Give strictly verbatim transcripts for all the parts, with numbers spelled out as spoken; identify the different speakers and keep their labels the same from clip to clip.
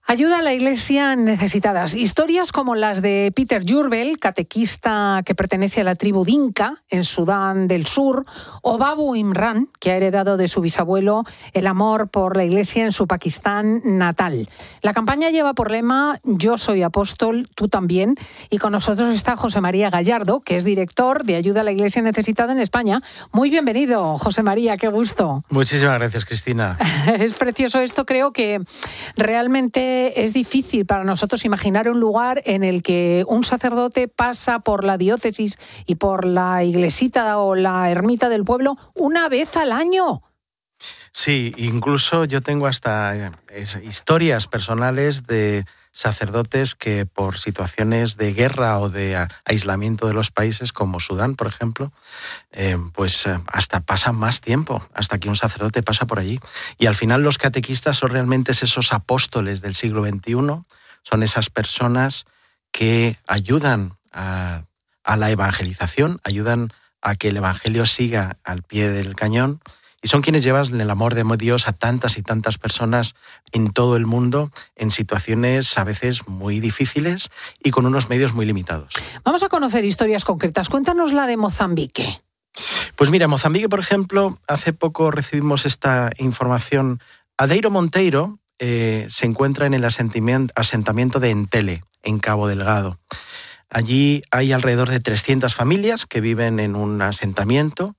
Speaker 1: Ayuda a la Iglesia necesitadas. Historias como las de Peter Jurbel, catequista que pertenece a la tribu Dinka en Sudán del Sur, o Babu Imran, que ha heredado de su bisabuelo el amor por la Iglesia en su Pakistán natal. La campaña lleva por lema Yo soy apóstol, tú también, y con nosotros está José María Gallardo, que es director de Ayuda a la Iglesia necesitada en España. Muy bienvenido, José María, qué gusto.
Speaker 2: Muchísimas gracias, Cristina.
Speaker 1: Es precioso esto, creo que realmente es difícil para nosotros imaginar un lugar en el que un sacerdote pasa por la diócesis y por la iglesita o la ermita del pueblo una vez al año.
Speaker 2: Sí, incluso yo tengo hasta eh, historias personales de sacerdotes que por situaciones de guerra o de aislamiento de los países, como Sudán, por ejemplo, eh, pues eh, hasta pasan más tiempo, hasta que un sacerdote pasa por allí. Y al final los catequistas son realmente esos apóstoles del siglo veintiuno, son esas personas que ayudan a, a la evangelización, ayudan a que el evangelio siga al pie del cañón, y son quienes llevan el amor de Dios a tantas y tantas personas en todo el mundo en situaciones a veces muy difíciles y con unos medios muy limitados.
Speaker 1: Vamos a conocer historias concretas. Cuéntanos la de Mozambique.
Speaker 2: Pues mira, Mozambique, por ejemplo, hace poco recibimos esta información. Adeiro Monteiro eh, se encuentra en el asentamiento de Entele, en Cabo Delgado. Allí hay alrededor de trescientas familias que viven en un asentamiento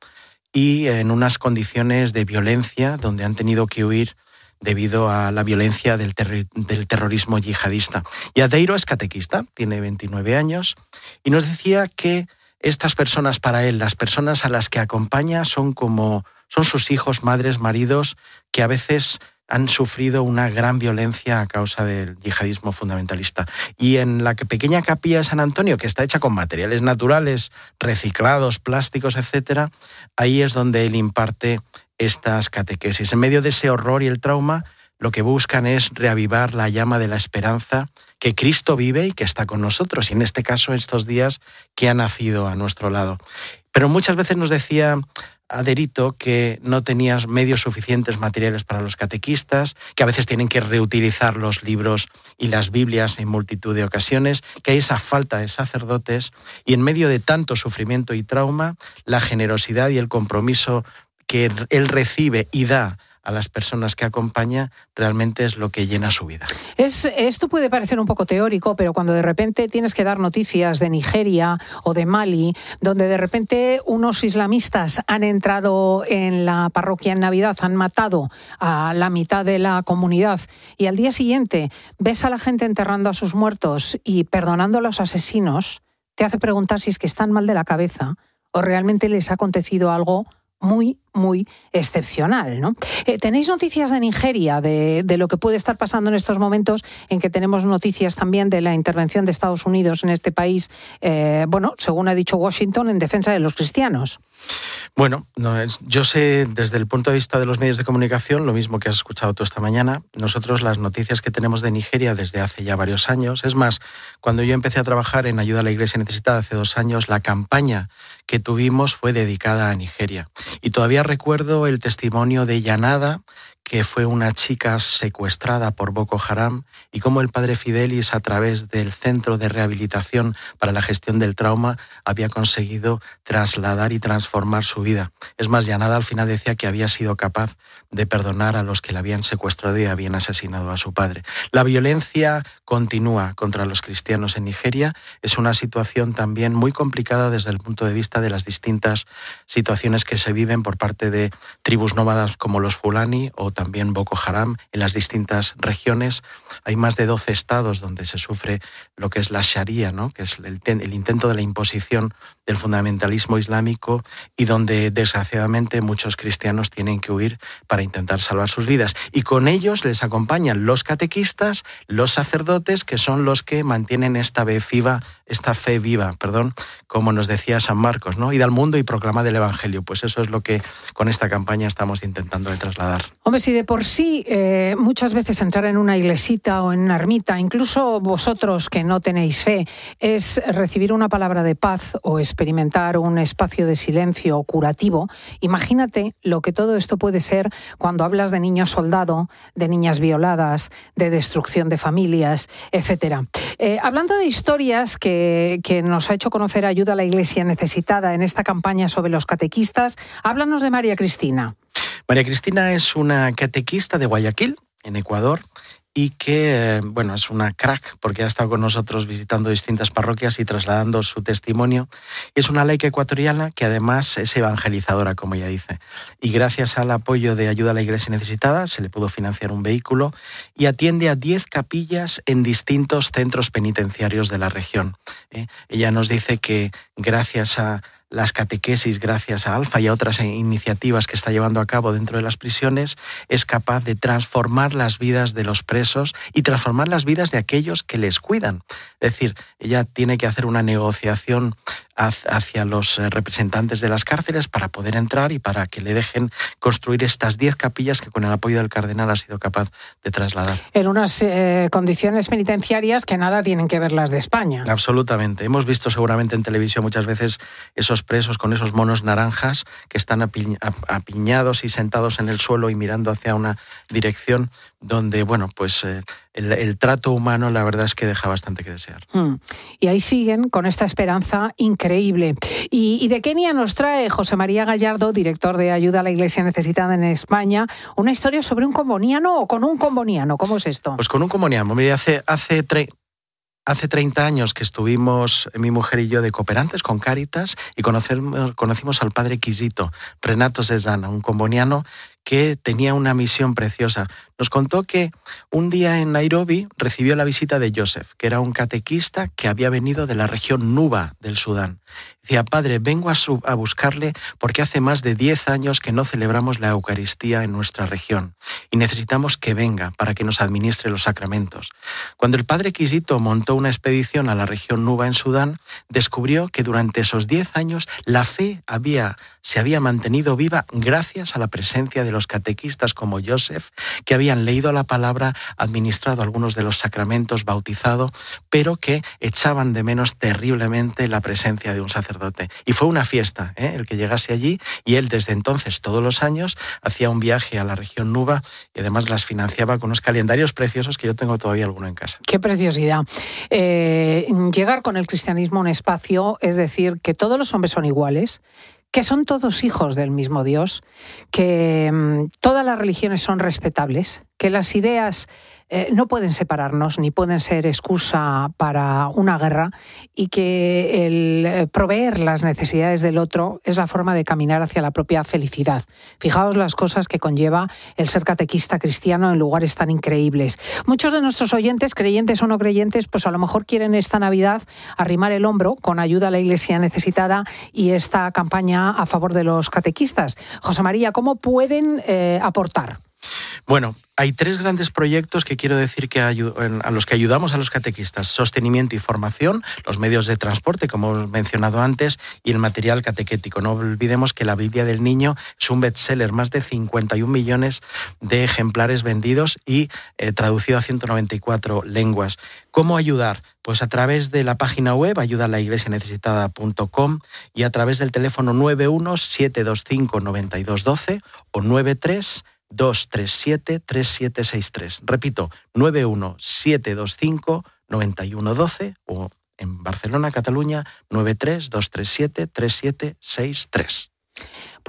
Speaker 2: y en unas condiciones de violencia donde han tenido que huir debido a la violencia del, ter- del terrorismo yihadista. Y Adeiro es catequista, tiene veintinueve años, y nos decía que estas personas para él, las personas a las que acompaña, son como son sus hijos, madres, maridos, que a veces han sufrido una gran violencia a causa del yihadismo fundamentalista. Y en la pequeña capilla de San Antonio, que está hecha con materiales naturales, reciclados, plásticos, etcétera, ahí es donde él imparte estas catequesis. En medio de ese horror y el trauma, lo que buscan es reavivar la llama de la esperanza, que Cristo vive y que está con nosotros, y en este caso estos días que ha nacido a nuestro lado. Pero muchas veces nos decía Aderito que no tenías medios suficientes materiales para los catequistas, que a veces tienen que reutilizar los libros y las Biblias en multitud de ocasiones, que hay esa falta de sacerdotes, y en medio de tanto sufrimiento y trauma, la generosidad y el compromiso que él recibe y da a las personas que acompaña, realmente es lo que llena su vida.
Speaker 1: Es, esto puede parecer un poco teórico, pero cuando de repente tienes que dar noticias de Nigeria o de Mali, donde de repente unos islamistas han entrado en la parroquia en Navidad, han matado a la mitad de la comunidad, y al día siguiente ves a la gente enterrando a sus muertos y perdonando a los asesinos, te hace preguntar si es que están mal de la cabeza o realmente les ha acontecido algo muy, muy excepcional, ¿no? Eh, ¿Tenéis noticias de Nigeria, de, de lo que puede estar pasando en estos momentos en que tenemos noticias también de la intervención de Estados Unidos en este país, eh, bueno, según ha dicho Washington, en defensa de los cristianos?
Speaker 2: Bueno, no, yo sé desde el punto de vista de los medios de comunicación, lo mismo que has escuchado tú esta mañana. Nosotros las noticias que tenemos de Nigeria desde hace ya varios años, es más, cuando yo empecé a trabajar en Ayuda a la Iglesia Necesitada hace dos años, la campaña que tuvimos fue dedicada a Nigeria. Y todavía recuerdo el testimonio de Yanada, que fue una chica secuestrada por Boko Haram, y cómo el padre Fidelis, a través del Centro de Rehabilitación para la Gestión del Trauma, había conseguido trasladar y transformar su vida. Es más, Yanada al final decía que había sido capaz de perdonar a los que la habían secuestrado y habían asesinado a su padre. La violencia continúa contra los cristianos en Nigeria. Es una situación también muy complicada desde el punto de vista de las distintas situaciones que se viven por parte de tribus nómadas como los Fulani o también Boko Haram en las distintas regiones. Hay más de doce estados donde se sufre lo que es la Sharia, ¿no? Que es el, el intento de la imposición del fundamentalismo islámico, y donde desgraciadamente muchos cristianos tienen que huir para intentar salvar sus vidas. Y con ellos les acompañan los catequistas, los sacerdotes, que son los que mantienen esta fe viva, esta fe viva, perdón, como nos decía San Marcos, ¿no? Id al mundo y proclamad el Evangelio. Pues eso es lo que con esta campaña estamos intentando de trasladar.
Speaker 1: Hombre, si Si de por sí eh, muchas veces entrar en una iglesita o en una ermita, incluso vosotros que no tenéis fe, es recibir una palabra de paz o experimentar un espacio de silencio curativo, imagínate lo que todo esto puede ser cuando hablas de niños soldado, de niñas violadas, de destrucción de familias, etcétera. Eh, hablando de historias que, que nos ha hecho conocer Ayuda a la Iglesia Necesitada en esta campaña sobre los catequistas, háblanos de María Cristina.
Speaker 2: María Cristina es una catequista de Guayaquil, en Ecuador, y que, bueno, es una crack porque ha estado con nosotros visitando distintas parroquias y trasladando su testimonio. Es una laica ecuatoriana que además es evangelizadora, como ella dice. Y gracias al apoyo de Ayuda a la Iglesia Necesitada se le pudo financiar un vehículo y atiende a diez capillas en distintos centros penitenciarios de la región. ¿Eh? Ella nos dice que gracias a las catequesis, gracias a Alfa y a otras iniciativas que está llevando a cabo dentro de las prisiones, es capaz de transformar las vidas de los presos y transformar las vidas de aquellos que les cuidan. Es decir, ella tiene que hacer una negociación hacia los representantes de las cárceles para poder entrar y para que le dejen construir estas diez capillas que con el apoyo del cardenal ha sido capaz de trasladar.
Speaker 1: En unas eh, condiciones penitenciarias que nada tienen que ver las de España.
Speaker 2: Absolutamente. Hemos visto seguramente en televisión muchas veces esos presos con esos monos naranjas que están api- apiñados y sentados en el suelo y mirando hacia una dirección donde, bueno, pues eh, el, el trato humano la verdad es que deja bastante que desear.
Speaker 1: Mm. Y ahí siguen con esta esperanza increíble. Y, y de Kenia nos trae José María Gallardo, director de Ayuda a la Iglesia Necesitada en España, una historia sobre un comboniano o con un comboniano. ¿Cómo es esto?
Speaker 2: Pues con un comboniano. Mire, hace, hace, tre- hace treinta años que estuvimos mi mujer y yo de cooperantes con Cáritas y conocimos, conocimos al padre Quisito, Renato Cesana, un comboniano que tenía una misión preciosa. Nos contó que un día en Nairobi recibió la visita de Joseph, que era un catequista que había venido de la región Nuba del Sudán. Decía, padre, vengo a, su, a buscarle porque hace más de diez años que no celebramos la Eucaristía en nuestra región y necesitamos que venga para que nos administre los sacramentos. Cuando el padre Quisito montó una expedición a la región Nuba en Sudán, descubrió que durante esos diez años la fe había, se había mantenido viva gracias a la presencia de los catequistas como Joseph, que habían leído la palabra, administrado algunos de los sacramentos, bautizado, pero que echaban de menos terriblemente la presencia de un sacerdote. Y fue una fiesta, ¿eh? el que llegase allí, y él desde entonces, todos los años, hacía un viaje a la región Nuba y además las financiaba con unos calendarios preciosos que yo tengo todavía alguno en casa.
Speaker 1: ¡Qué preciosidad! Eh, llegar con el cristianismo a un espacio, es decir, que todos los hombres son iguales, que son todos hijos del mismo Dios, que mmm, todas las religiones son respetables, que las ideas eh, no pueden separarnos ni pueden ser excusa para una guerra y que el eh, proveer las necesidades del otro es la forma de caminar hacia la propia felicidad. Fijaos las cosas que conlleva el ser catequista cristiano en lugares tan increíbles. Muchos de nuestros oyentes, creyentes o no creyentes, pues a lo mejor quieren esta Navidad arrimar el hombro con Ayuda a la Iglesia Necesitada y esta campaña a favor de los catequistas. José María, ¿cómo pueden eh, aportar?
Speaker 2: Bueno, hay tres grandes proyectos que quiero decir que ayu- a los que ayudamos a los catequistas. Sostenimiento y formación, los medios de transporte, como hemos mencionado antes, y el material catequético. No olvidemos que la Biblia del Niño es un bestseller, más de cincuenta y un millones de ejemplares vendidos y eh, traducido a ciento noventa y cuatro lenguas. ¿Cómo ayudar? Pues a través de la página web ayuda a la iglesia necesitada punto com y a través del teléfono nueve uno siete dos cinco nueve dos uno dos o nueve tres dos tres siete tres siete seis tres. Repito, nueve uno siete dos cinco nueve uno uno dos o en Barcelona, Cataluña, nueve tres dos tres siete tres siete seis tres.